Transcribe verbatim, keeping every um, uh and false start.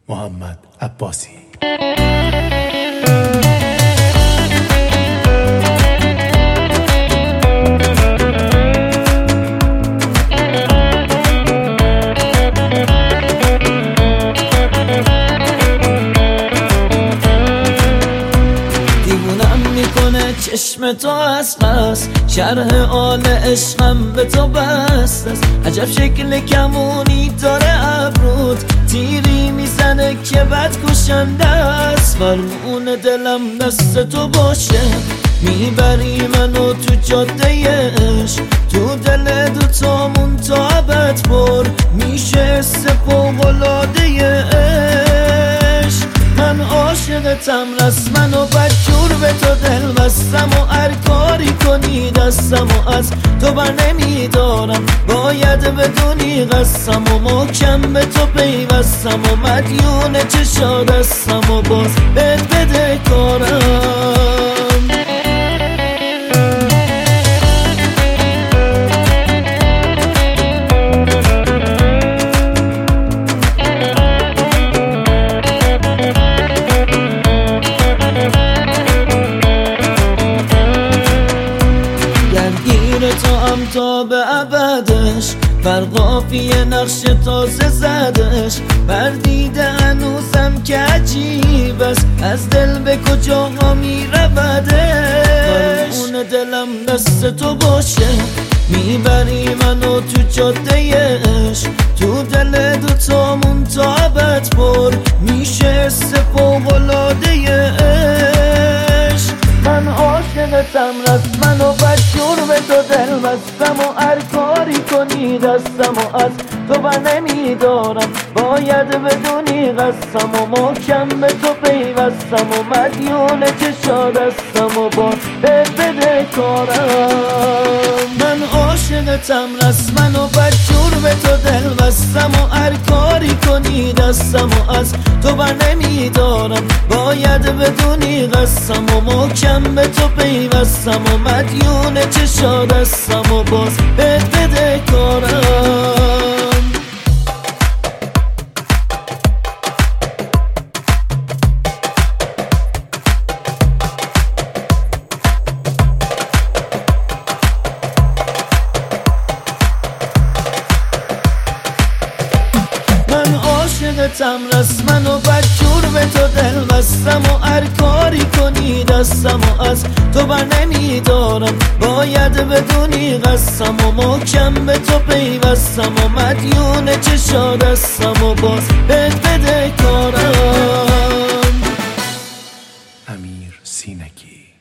محمد عباسی. چشم تو از قصد شرح آل عشقم به تو بست است. عجب شکل کمونی داره ابرود، تیری میزنه که بد کشنده است. فرمون دلم دست تو باشه، میبری منو تو جاده عشق، تو دل دوتامون تا ابد پر میشه فوق‌العاده عشق. من عاشقتم رسمن و بدجور به تو دل بستم و هر کاری کنی دستم و از تو بر نمیدارم. باید بدونی قسم و محکم به تو پیوستم و مدیون چشات هستم و باز بد بده کارم. تو هم تا به ابدش بر قافیه نقش تازه زدش، بر دیده هنوزم که عجیب است از دل به کجاها می رودش. اون دلم دست تو باشه، میبری منو تو جاده عشق، تو دل دوتامون تا ابد پر میشه فوق‌العاده عشق. من عاشقتم رسمن و بدجور به تو دل بستم و هر کاری کنی دستم و از تو بر نمیدارم. باید بدونی قسم و محکم به تو پیوستم و مدیون چشات هستم و باز بد بده کارم. من عاشقتم رسمن و بدجور به تو دل بستم و هر کاری کنی دستم و از تو بر نمیدارم. باید بدونی قسم و محکم به تو پیوستم و مدیون چشات هستم و باز بد بده کارم. من عاشقتم رسمن و بدجور به تو دل بستم و هر کاری کنی دستم و از تو بر نمیدارم. باید بدونی قسم و محکم به تو پیوستم و مدیون چشات هستم و باز بد بده کارم. امیر سینکی.